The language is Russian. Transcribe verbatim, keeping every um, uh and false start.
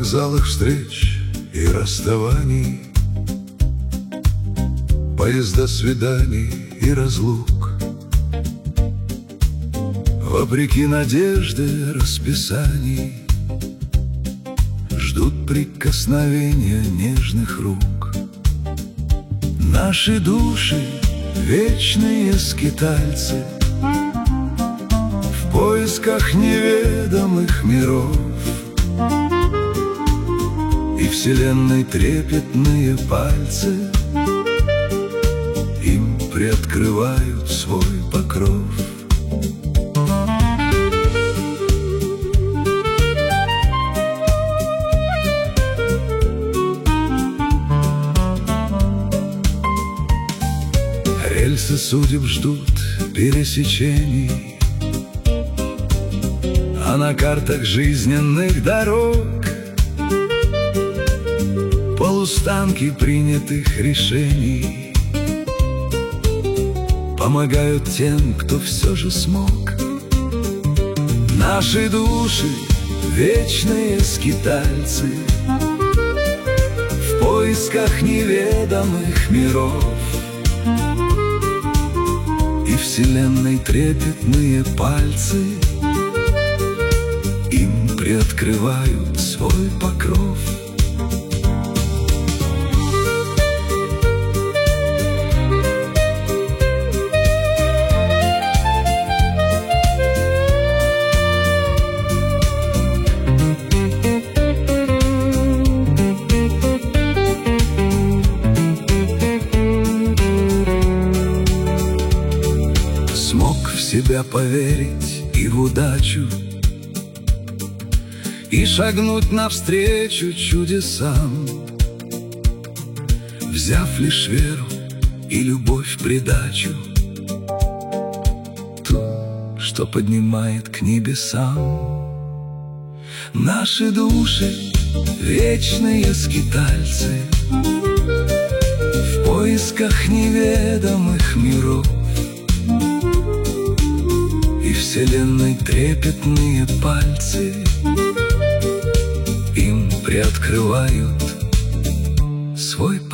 вокзалах встреч и расставаний, поезда свиданий и разлук, вопреки надежде расписаний, ждут прикосновения нежных рук. Наши души — вечные скитальцы в поисках неведомых миров, и вселенной трепетные пальцы им приоткрывают свой покров. Рельсы судеб ждут пересечений, а на картах жизненных дорог полустанки принятых решений помогают тем, кто все же смог. Наши души — вечные скитальцы в поисках неведомых миров, и вселенной трепетные пальцы им приоткрывают свой покров. Смог в себя поверить и в удачу, и шагнуть навстречу чудесам, взяв лишь веру и любовь в придачу, ту, что поднимает к небесам. Наши души — вечные скитальцы в поисках неведомых миров, и вселенной трепетные пальцы им приоткрывают свой